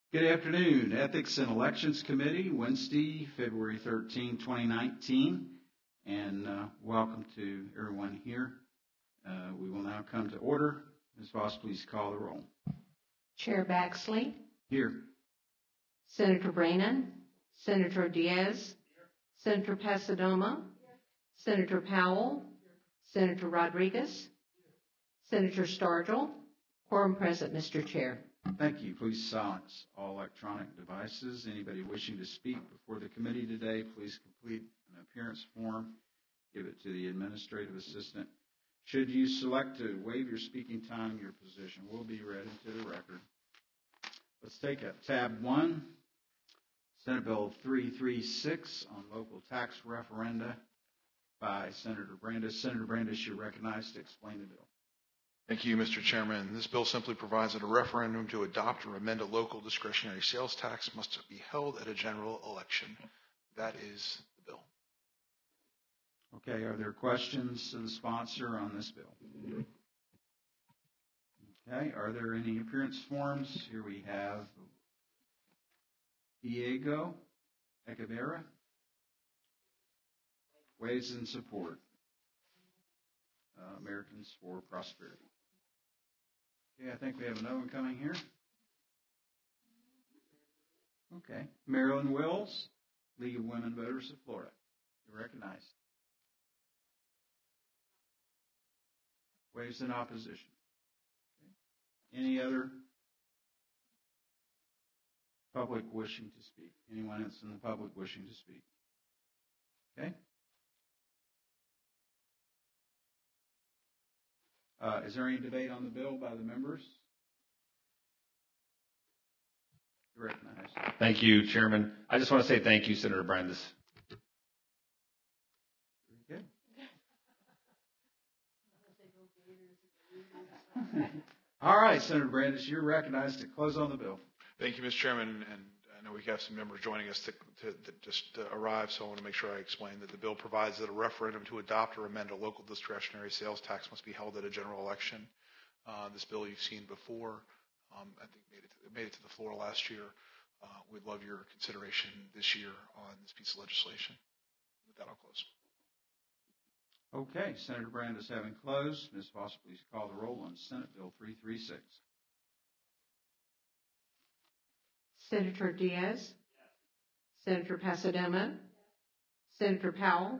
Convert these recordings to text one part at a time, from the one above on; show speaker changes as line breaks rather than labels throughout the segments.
Good afternoon. Ethics and Elections Committee, Wednesday, February 13, 2019. And welcome to everyone here. We will now come to order. Ms. Voss, please call the roll.
Chair Baxley.
Here.
Senator Brannan. Senator Diaz. Senator Pasadoma. Senator Powell. Senator Rodriguez. Senator Stargell. Quorum present, Mr. Chair.
Thank you. Please silence all electronic devices. Anybody wishing to speak before the committee today, please complete an appearance form. Give it to the administrative assistant. Should you select to waive your speaking time, your position will be read into the record. Let's take up tab 1, Senate Bill 336 on local tax referenda by Senator Brandes. Senator Brandes, you're recognized to explain the bill.
Thank you, Mr. Chairman. This bill simply provides that a referendum to adopt or amend a local discretionary sales tax must be held at a general election. That is the bill.
Okay, are there questions to the sponsor on this bill? Okay, are there any appearance forms? Here we have Diego Echeverria. Ways and Support. Americans for Prosperity. Okay, I think we have another one coming here. Okay, Marilyn Wills, League of Women Voters of Florida. You're recognized. Waves in opposition. Okay. Any other public wishing to speak? Anyone else in the public wishing to speak? Okay. Is there any debate on the bill by the members? You're recognized.
Thank you, Chairman. I just want to say thank you, Senator Brandes.
Very good. All right, Senator Brandes, you're recognized to close on the bill.
Thank you, Mr. Chairman. And I know we have some members joining us that just arrived, so I want to make sure I explain that the bill provides that a referendum to adopt or amend a local discretionary sales tax must be held at a general election. This bill you've seen before, I think made it to the floor last year. We'd love your consideration this year on this piece of legislation. With that, I'll close.
Okay, Senator Brandes having closed, Ms. Voss, please call the roll on Senate Bill 336.
Senator Diaz. Senator Pasadoma. Senator Powell.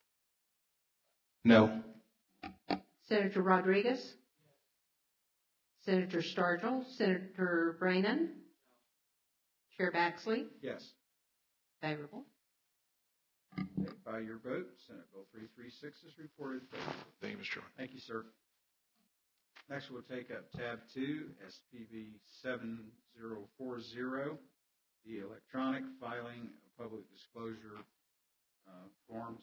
No.
Senator Rodriguez. Senator Stargell. Senator Brannan. Chair Baxley.
Yes.
Favorable.
Okay, by your vote, Senate Bill 336 is reported favorable.
Thank you, Mr. Chairman.
Thank you, sir. Next, we'll take up tab 2, SPV 7040, the electronic filing of public disclosure forms.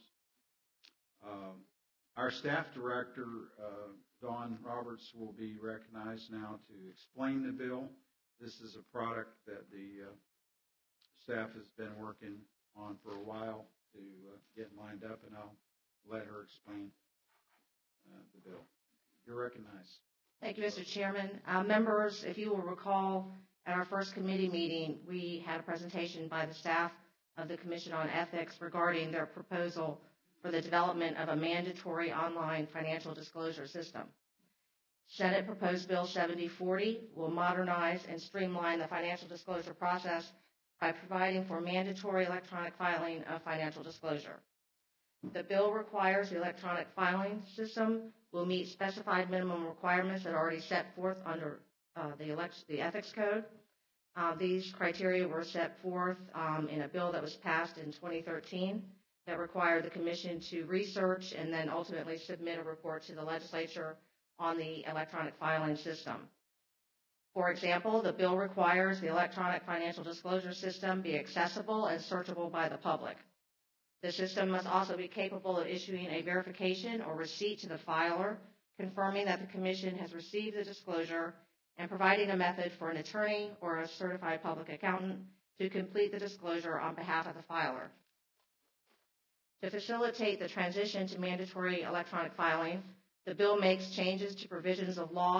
Our staff director, Dawn Roberts, will be recognized now to explain the bill. This is a product that the staff has been working on for a while to get lined up, and I'll let her explain the bill. You're recognized.
Thank you, Mr. Chairman. Members, if you will recall, at our first committee meeting, we had a presentation by the staff of the Commission on Ethics regarding their proposal for the development of a mandatory online financial disclosure system. Senate proposed Bill 7040 will modernize and streamline the financial disclosure process by providing for mandatory electronic filing of financial disclosure. The bill requires the electronic filing system will meet specified minimum requirements that are already set forth under the Ethics Code. These criteria were set forth in a bill that was passed in 2013 that required the Commission to research and then ultimately submit a report to the legislature on the electronic filing system. For example, the bill requires the electronic financial disclosure system be accessible and searchable by the public. The system must also be capable of issuing a verification or receipt to the filer, confirming that the Commission has received the disclosure and providing a method for an attorney or a certified public accountant to complete the disclosure on behalf of the filer. To facilitate the transition to mandatory electronic filing, the bill makes changes to provisions of law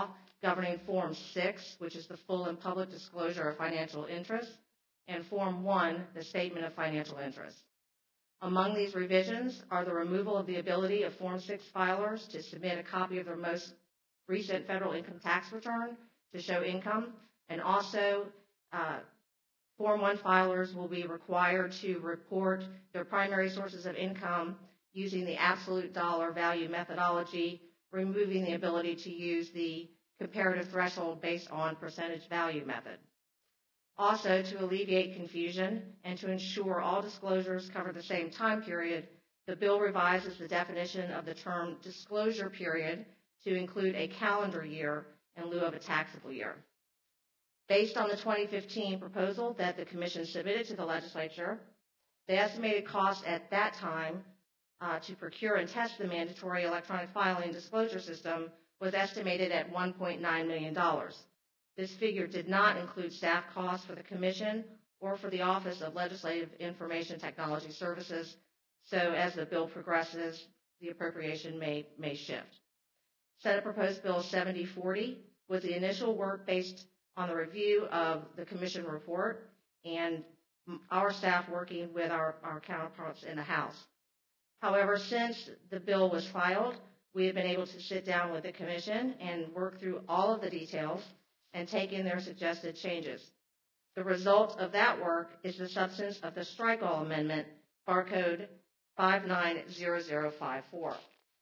governing Form 6, which is the full and public disclosure of financial interests, and Form 1, the statement of financial interest. Among these revisions are the removal of the ability of Form 6 filers to submit a copy of their most recent federal income tax return to show income, and also Form 1 filers will be required to report their primary sources of income using the absolute dollar value methodology, removing the ability to use the comparative threshold based on percentage value method. Also, to alleviate confusion and to ensure all disclosures cover the same time period, the bill revises the definition of the term disclosure period to include a calendar year in lieu of a taxable year. Based on the 2015 proposal that the Commission submitted to the legislature, the estimated cost at that time to procure and test the mandatory electronic filing disclosure system was estimated at $1.9 million. This figure did not include staff costs for the Commission or for the Office of Legislative Information Technology Services, so as the bill progresses, the appropriation may shift. Senate Proposed Bill 7040 was the initial work based on the review of the Commission report and our staff working with our counterparts in the House. However, since the bill was filed, we have been able to sit down with the Commission and work through all of the details and take in their suggested changes. The result of that work is the substance of the strike-all amendment, barcode 590054.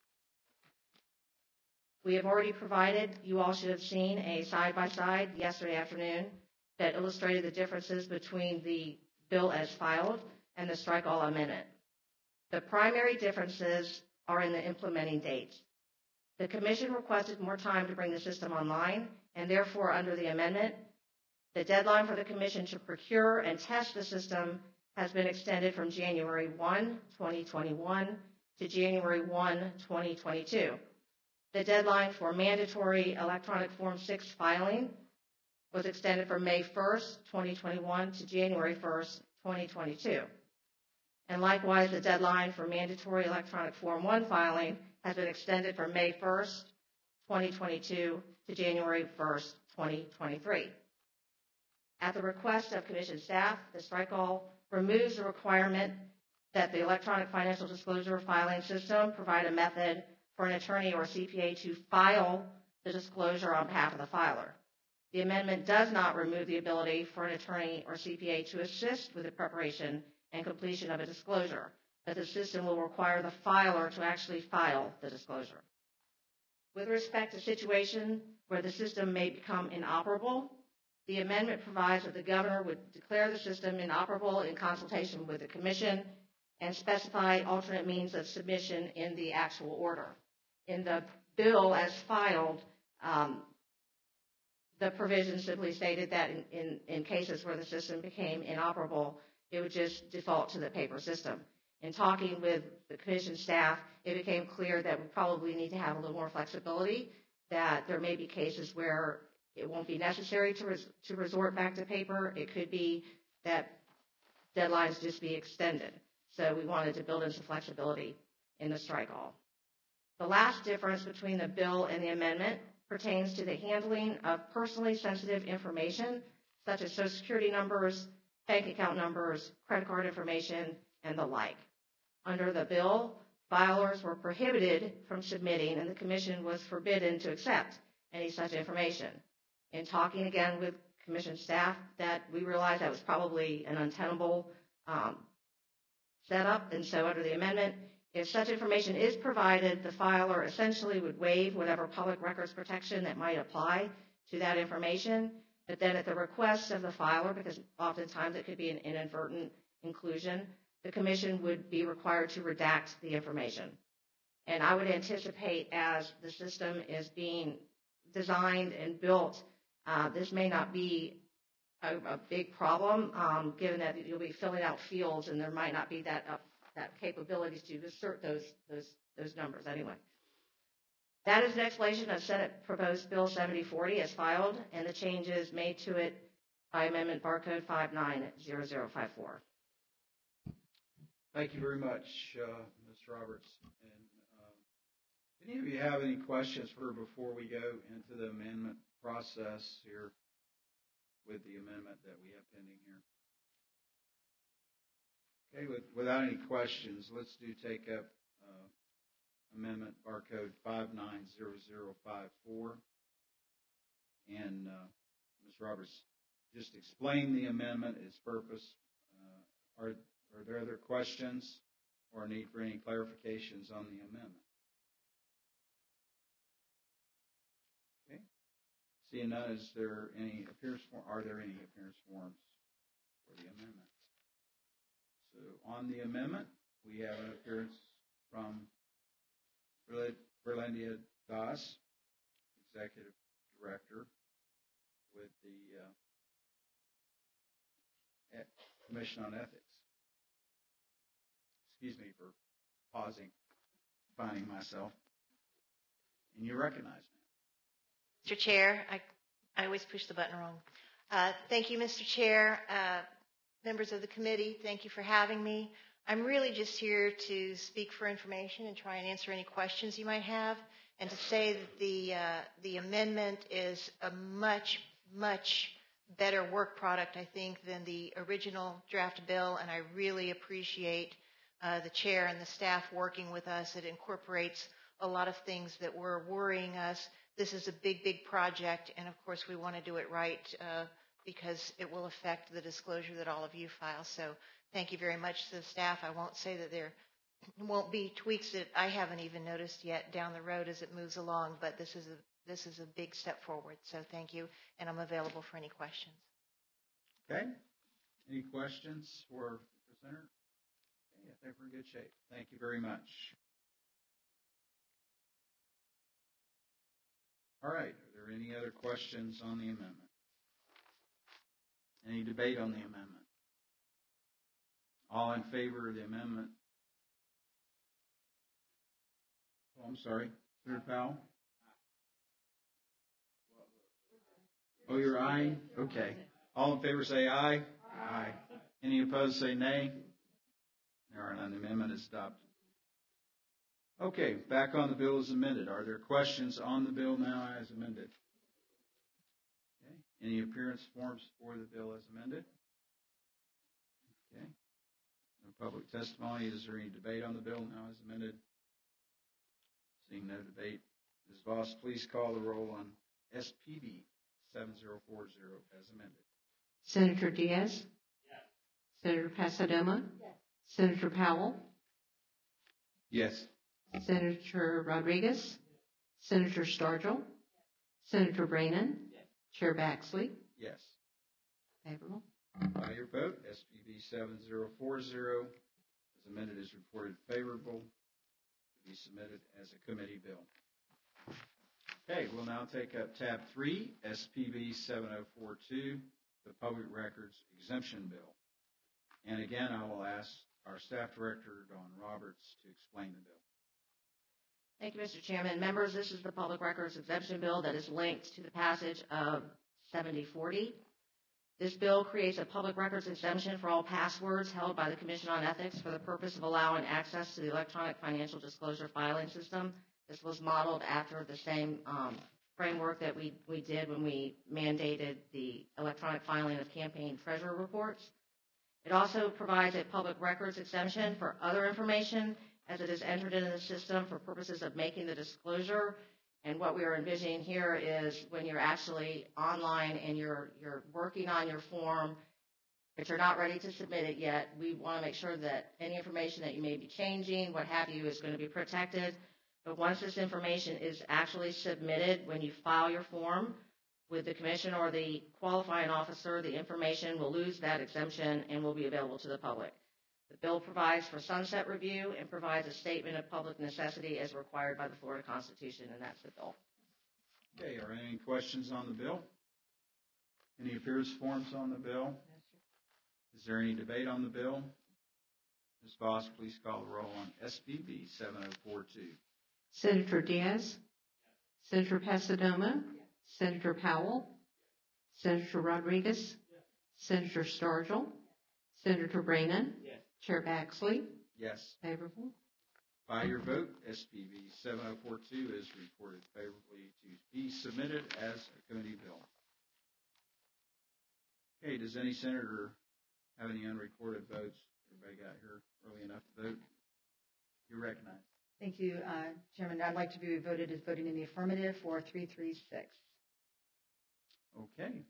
We have already provided, you all should have seen a side-by-side yesterday afternoon that illustrated the differences between the bill as filed and the strike-all amendment. The primary differences are in the implementing dates. The Commission requested more time to bring the system online, and therefore, under the amendment, the deadline for the Commission to procure and test the system has been extended from January 1, 2021 to January 1, 2022. The deadline for mandatory electronic Form 6 filing was extended from May 1st, 2021 to January 1st, 2022. And likewise, the deadline for mandatory electronic Form 1 filing has been extended from May 1st, 2022 to January 1st, 2023. At the request of Commission staff, the strike-all removes the requirement that the electronic financial disclosure filing system provide a method for an attorney or CPA to file the disclosure on behalf of the filer. The amendment does not remove the ability for an attorney or CPA to assist with the preparation and completion of a disclosure, but the system will require the filer to actually file the disclosure. With respect to situations where the system may become inoperable, the amendment provides that the governor would declare the system inoperable in consultation with the Commission and specify alternate means of submission in the actual order. In the bill as filed, the provision simply stated that in cases where the system became inoperable, it would just default to the paper system. In talking with the Commission staff, it became clear that we probably need to have a little more flexibility, that there may be cases where it won't be necessary to resort back to paper. It could be that deadlines just be extended. So we wanted to build in some flexibility in the strike-all. The last difference between the bill and the amendment pertains to the handling of personally sensitive information, such as Social Security numbers, bank account numbers, credit card information, and the like. Under the bill, filers were prohibited from submitting, and the Commission was forbidden to accept any such information. In talking again with Commission staff, that we realized that was probably an untenable setup, and so under the amendment, if such information is provided, the filer essentially would waive whatever public records protection that might apply to that information, but then at the request of the filer, because oftentimes it could be an inadvertent inclusion, the Commission would be required to redact the information. And I would anticipate as the system is being designed and built, this may not be a big problem, given that you'll be filling out fields and there might not be that capabilities to insert those numbers anyway. That is an explanation of Senate Proposed Bill 7040 as filed, and the changes made to it by Amendment Barcode 590054.
Thank you very much, Ms. Roberts. And any of you have any questions for her before we go into the amendment process here with the amendment that we have pending here. Okay, without any questions, let's take up amendment barcode 590054. And Ms. Roberts just explained the amendment, its purpose. Are there other questions or need for any clarifications on the amendment? Okay. Seeing none, is there any appearance form? Are there any appearance forms for the amendment? So on the amendment, we have an appearance from Berlindia Das, Executive Director with the Commission on Ethics. Excuse me for pausing, finding myself. And you recognize me.
Mr. Chair, I always push the button wrong. Thank you, Mr. Chair. Members of the committee, thank you for having me. I'm really just here to speak for information and try and answer any questions you might have, and to say that the amendment is a much, much better work product, I think, than the original draft bill, and I really appreciate the chair and the staff working with us. It incorporates a lot of things that were worrying us. This is a big, big project, and of course we want to do it right because it will affect the disclosure that all of you file. So thank you very much to the staff. I won't say that there won't be tweaks that I haven't even noticed yet down the road as it moves along, but this is a big step forward. So thank you, and I'm available for any questions.
Okay. Any questions for the presenter? Okay, I think we're in good shape. Thank you very much. All right. Are there any other questions on the amendment? Any debate on the amendment? All in favor of the amendment? Oh, I'm sorry. Senator Powell? Oh, you're aye? Okay. All in favor say aye. Aye. Any opposed say nay. There are none. The amendment is adopted. Okay, back on the bill as amended. Are there questions on the bill now as amended? Okay. Any appearance forms for the bill as amended? Okay. No public testimony. Is there any debate on the bill now as amended? Seeing no debate, Ms. Voss, please call the roll on SPB 7040 as amended.
Senator Diaz? Yes. Senator Pasadoma? Yes. Senator Powell?
Yes.
Senator Rodriguez? Senator Stargell? Senator Brannan? Yes. Chair Baxley?
Yes.
Favorable.
By your vote, SPB 7040 as amended is reported favorable to be submitted as a committee bill. Okay, we'll now take up tab 3, SPB 7042, the Public Records Exemption Bill. And again, I will ask our staff director, Dawn Roberts, to explain the bill.
Thank you, Mr. Chairman. Members, this is the Public Records Exemption Bill that is linked to the passage of 7040. This bill creates a public records exemption for all passwords held by the Commission on Ethics for the purpose of allowing access to the electronic financial disclosure filing system. This was modeled after the same framework that we did when we mandated the electronic filing of campaign treasurer reports. It also provides a public records exemption for other information as it is entered into the system for purposes of making the disclosure. And what we are envisioning here is when you're actually online and you're working on your form, but you're not ready to submit it yet, we want to make sure that any information that you may be changing, what have you, is going to be protected. But once this information is actually submitted, when you file your form with the commission or the qualifying officer, the information will lose that exemption and will be available to the public. The bill provides for sunset review and provides a statement of public necessity as required by the Florida Constitution, and that's the bill.
Okay, are there any questions on the bill? Any appearance forms on the bill? Is there any debate on the bill? Ms. Voss, please call the roll on SPB 7042.
Senator Diaz? Senator Pasadoma? Senator Powell? Senator Rodriguez? Senator Stargell? Senator Brannan? Chair Baxley?
Yes.
Favorable.
By your vote, SPV 7042 is reported favorably to be submitted as a committee bill. Okay, does any senator have any unrecorded votes? Everybody got here early enough to vote? You're recognized.
Thank you, Chairman. I'd like to be voted as voting in the affirmative for 336.
Okay.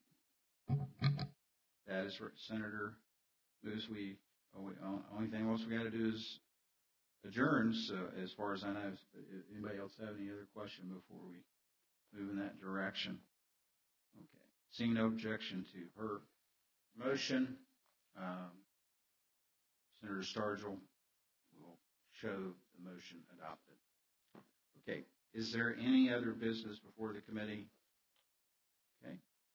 That is Senator moves. Only thing else we got to do is adjourn. So as far as I know, anybody else have any other question before we move in that direction? Okay. Seeing no objection to her motion, Senator Stargel will show the motion adopted. Okay. Is there any other business before the committee? Okay.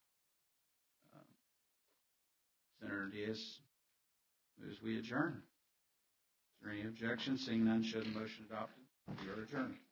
Senator Diaz moves we adjourn. Is there any objection? Seeing none, show the motion adopted. We are adjourned.